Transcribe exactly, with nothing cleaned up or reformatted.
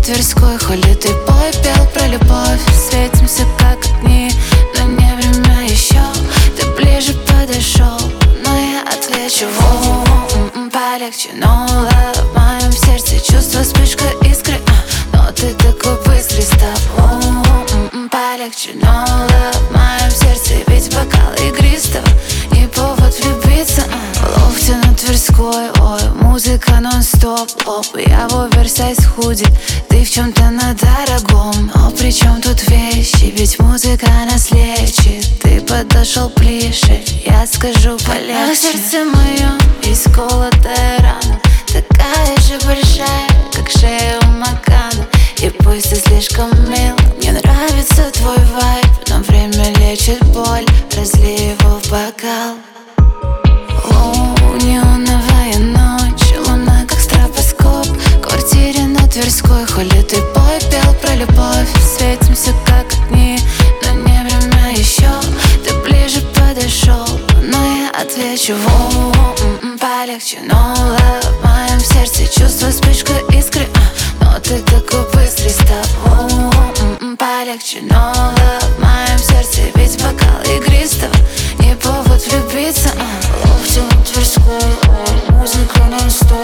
Тверской, холи ты пой, пел про любовь. Светимся как огни, но не время еще. Ты ближе подошел, но я отвечу: воу, полегче, no love. В моем сердце чувство вспышка искры, а, но ты такой быстрый, стоп. Воу, полегче, no love. В моем сердце ведь бокал игристого, не повод влюбиться, а. В лофте на Тверской, ой, музыка нон-стоп, оп. Я в оверсайз худи, ты в чем-то на дорогом. Но при чем тут вещи, ведь музыка нас лечит. Ты подошел ближе, я скажу полегче. А в сердце моем есть колотая рана, такая же большая, как шея у Макана. И пусть ты слишком мил, мне нравится твой вайб, но время лечит боль, разлей его в бокал. Оу, неоновая ночь, луна как стробоскоп. В квартире на Тверской, холи ты пой, пел про любовь. Светимся как огни, но не время еще. Ты ближе подошел, но я отвечу: воу, полегче, no love. В моем сердце чувство вспышка искры, а, но ты такой быстрый, стоп. Воу, полегче, no love. В моем сердце ведь бокал игристого, не повод влюбиться, а. В лофте на Тверской, музыка нон-стоп.